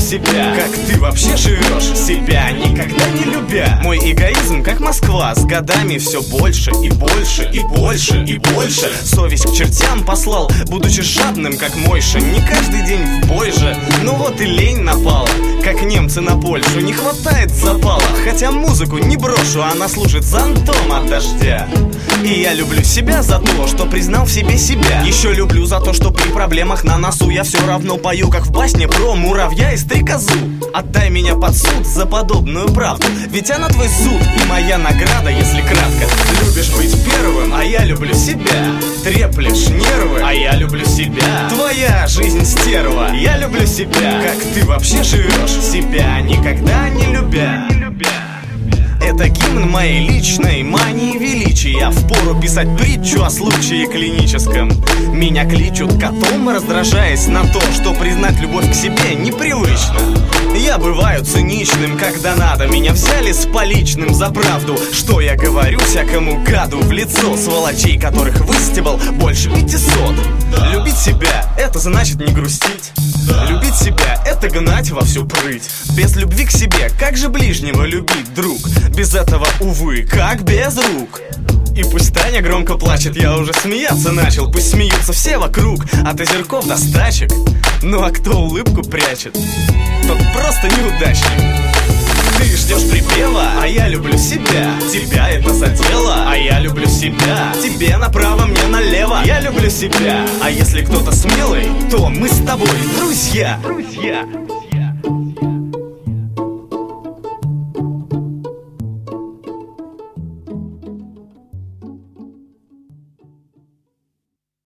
себя. Как ты вообще живешь, себя никогда не любя. Мой эгоизм как Москва, с годами все больше и больше и больше и больше. Совесть к чертям послал, будучи жадным как Мойша. Не каждый день в бой же, ну вот и лень напала. Как немцы на Польшу, не хватает запала. Хотя музыку не брошу, она служит зонтом от дождя. И я люблю себя за то, что признал в себе себя. Еще люблю за то, что при проблемах на носу я все равно пою, как в басне про муравья и стрекозу. Отдай меня под суд за подобную правду, ведь она твой суд и моя награда, если кратко. Любишь быть первым, а я люблю себя. Треплешь нервы, а я люблю себя. Твоя жизнь стерва, я люблю себя. Как ты вообще живешь, себя никогда не любя. Это гимн моей личной мании величия. Впору писать притчу о случае клиническом. Меня кличут котом, раздражаясь на то, что признать любовь к себе непривычно. Я бываю циничным, когда надо. Меня взяли с поличным за правду. Что я говорю всякому гаду в лицо, сволочей, которых выстебал больше 500. Любить себя — это значит не грустить. Любить себя — это гнать во всю прыть. Без любви к себе как же ближнего любить, друг? Без этого, увы, как без рук. И пусть Таня громко плачет, я уже смеяться начал. Пусть смеются все вокруг, от озерков до стачек. Ну а кто улыбку прячет, тот просто неудачник. Ты ждешь припева, а я люблю себя. Тебя это задело, а я люблю себя. Тебе направо, мне налево, я люблю себя. А если кто-то смелый, то мы с тобой друзья.